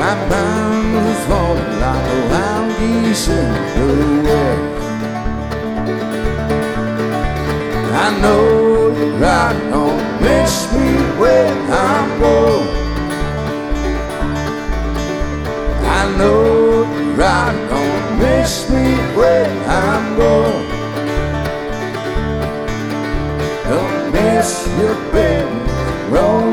My pound was falling like a wild geese in the west. I know you're right, don't miss me when I'm gone. I know you're right, don't miss me when I'm gone. Don't miss your baby, roll